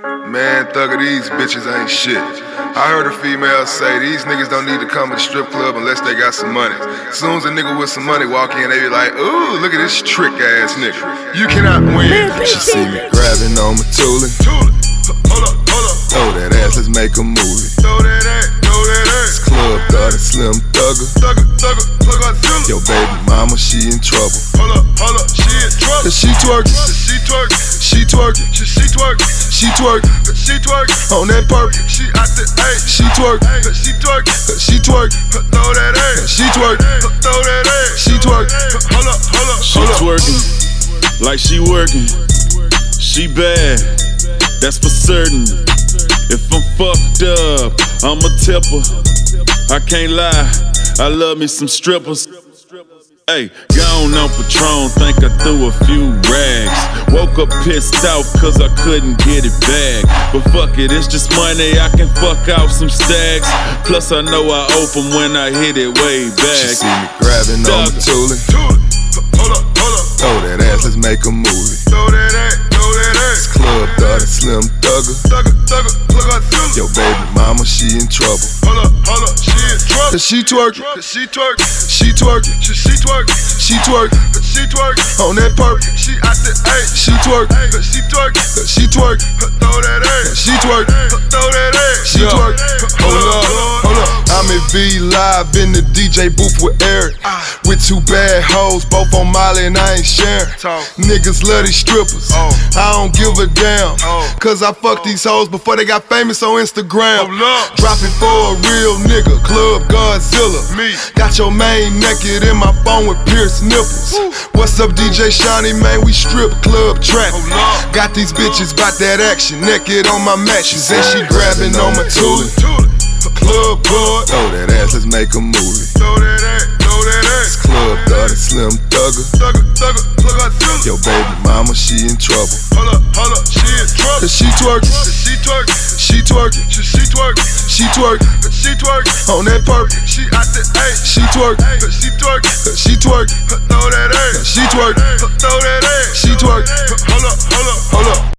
Man, thugger, these bitches ain't shit. I heard a female say these niggas don't need to come to the strip club unless they got some money. As soon as a nigga with some money walk in, they be like, ooh, look at this trick ass nigga. You cannot win. She see me grabbing on my tooling. Hold up. Throw that ass, let's make a movie. Throw that ass. This club got a slim thugger. Plug out Zilla. Yo baby mama, she in trouble. Hold up, she in trouble. Cause she twerking. She twerking. She twerking. She twerking. She twerking. She twerking. On that purple. She out the A. She twerking. She twerking. She twerking. Throw that ass. She twerking. Throw that ass. She twerking. Hold up. She twerking like she working. She bad, that's for certain. If I'm fucked up, I'm a tipper. I can't lie, I love me some strippers. Hey, gone on Patron, think I threw a few rags. Woke up pissed off cause I couldn't get it back. But fuck it, it's just money, I can fuck out some stacks. Plus I know I owe from when I hit it way back. She see me grabbing on my tooling. Hold up. Throw that ass, let's make a movie. Throw that ass. This club got a slim thugger. Plug out Zilla. Yo baby mama, she in trouble. Hold up, she in trouble. Cause she twerking. She twerking. She twerking. She twerking. She twerking. She twerking. On that purple. She out the A. She twerking. She twerking. She twerking. Throw that ass. She twerking. Throw that ass. She twerking. Hold up. I'm at V live in the DJ booth with Eric. With two bad hoes, both on Molly and I ain't sharing. Niggas love these strippers. I don't give a damn. Cause I fucked these hoes before they got famous on Instagram. Drop it for a real nigga, Club Godzilla. Me. Got your main naked in my phone with pierced nipples. What's up, DJ Shawnee, man? We strip club traffic. Got these bitches bout that action, naked on my mattress. And she grabbing on my tooling. Club boy, throw that ass, let's make a movie. Throw that ass. This club got a slim thugger. Plug out Zilla. Yo baby mama, she in trouble. Hold up, she in trouble. Cause she twerking. She twerking. She twerking. She twerking. She twerking. She twerking. On that purple. She out the A. She twerking. She twerking. She twerking. Throw that ass. She twerking. Throw that ass. She twerking. Hold up.